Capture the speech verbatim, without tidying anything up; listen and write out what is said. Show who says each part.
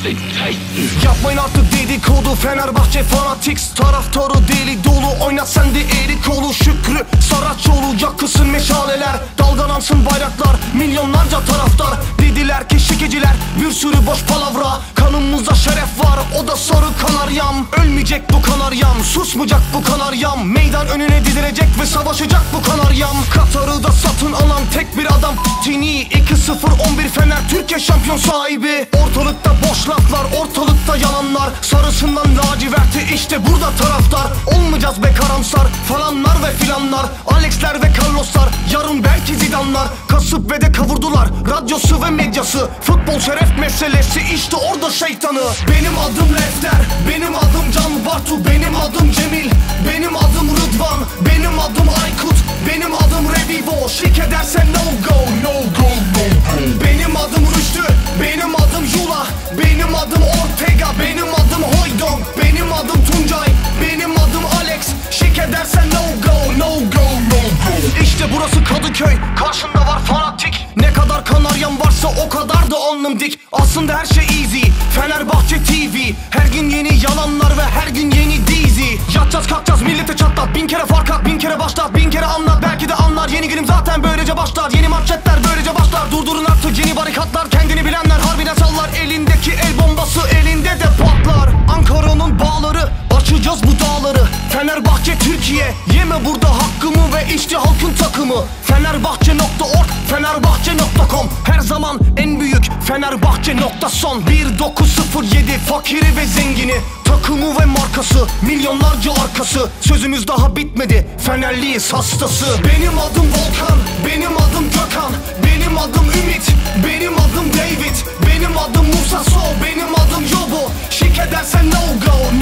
Speaker 1: Yapmayın artık dedikodu, Fenerbahçe fanatiks, taraftarı deli dolu. Oynat sen de eli kolu, Şükrü Saraçoğlu. Yakılsın meşaleler, dalgalansın bayraklar, milyonlarca taraftar. Dediler ki şekeciler, bir sürü boş palavra. Kanımızda şeref var, o da sarı kanaryam. Ölmeyecek bu kanaryam, susmayacak bu kanaryam. Meydan önüne dizilecek ve savaşacak bu kanaryam. Katar'ı da satın alan tek bir adam Tini. iki sıfır on bir Fener Türkiye şampiyon sahibi. Ortalıkta boş laflar, ortalıkta yalanlar. Sarısından laciverti, işte burada taraftar. Olmayacağız be karamsar, falanlar ve filanlar. Alexler ve Carloslar, yarın belki Zidane'lar. Kasıp ve de kavurdular, radyosu ve medyası. Futbol şeref meselesi, işte orada şeytanı. Benim adım Lefter, benim adım Can Bartu, benim adım Cemil, benim adım Rıdvan, benim adım Aykut, benim adım Revivo. Şik edersen no go, no go, no go. Benim adım Rüştü, benim adım Jula, benim adım Ortega, benim adım Hoydon, benim adım Tuncay, benim adım Alex. Şik edersen no go, no go, no go. İşte burası Kadıköy, karşında var fanatik. Ne kadar kanaryam varsa o kadar da alnım dik. Aslında her şey easy, Fenerbahçe T V. Her gün yeni yalanlar ve her gün yeni dizi. Yatacağız kalkacağız millete çatlat, bin kere fark at, bin kere başlat, bin kere anlat, belki de anlar. Yeni günüm zaten böylece başlar, yeni manşetler böylece başlar. Durdurun artık yeni barikatlar, kendini bilenler harbiden sallar. Elindeki el bombası elinde de patlar. Ankara'nın bağları, açacağız bu dağları. Fenerbahçe Türkiye, yeme burada hakkımı ve işte halkın takımı. Fenerbahçe nokta org, Fenerbahçe nokta com. Her zaman en büyük Fenerbahçe nokta son. Bir dokuz sıfır yedi fakiri ve zengini, takımı ve markası, milyonlarca arkası. Sözümüz daha bitmedi, Fenerliyiz hastası. Benim adım Volkan, benim adım Gökhan, benim adım Ümit, benim adım David, benim adım Musa So, benim adım Yobo. Şik edersen no go,